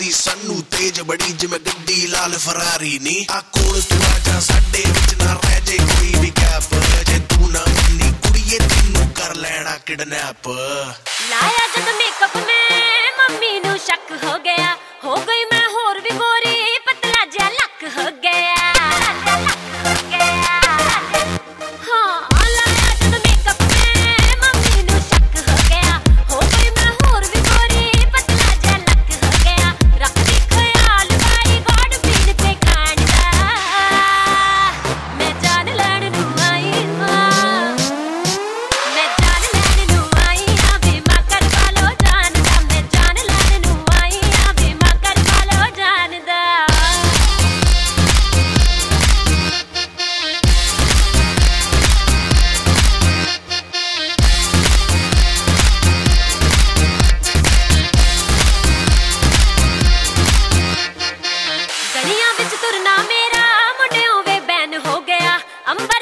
ਲੱਗਦੀ ਸਾਨੂੰ ਤੇਜ ਬੜੀ ਜਿਵੇਂ ਗੱਡੀ ਲਾਲ ਫਰਾਰੀ ਨੀ ਆ ਕੋਲ ਤੂੰ ਆ ਜਾ ਸਾਡੇ ਵਿੱਚ ਨਾ ਰਹਿ ਜੇ ਕੋਈ ਵੀ ਗੈਪ ਜੇ ਤੂੰ ਨਾ ਮੰਨੀ ਕੁੜੀਏ ਤੈਨੂੰ ਕਰ ਲੈਣਾ ਕਿਡਨੈਪ ਲਾਇਆ ਜਦ ਮੇਕਅਪ ਮੈਂ ਮੰਮੀ ਨੂੰ ਸ਼ੱਕ ਹੋ ਗਿਆ ਹੋ ਗਈ ਮੈਂ ਹੋਰ ਵੀ ਗੋਰੀ ਪਤਲਾ ਜਿਹਾ ਲੱਕ ਹੋ ਗਿਆ I'm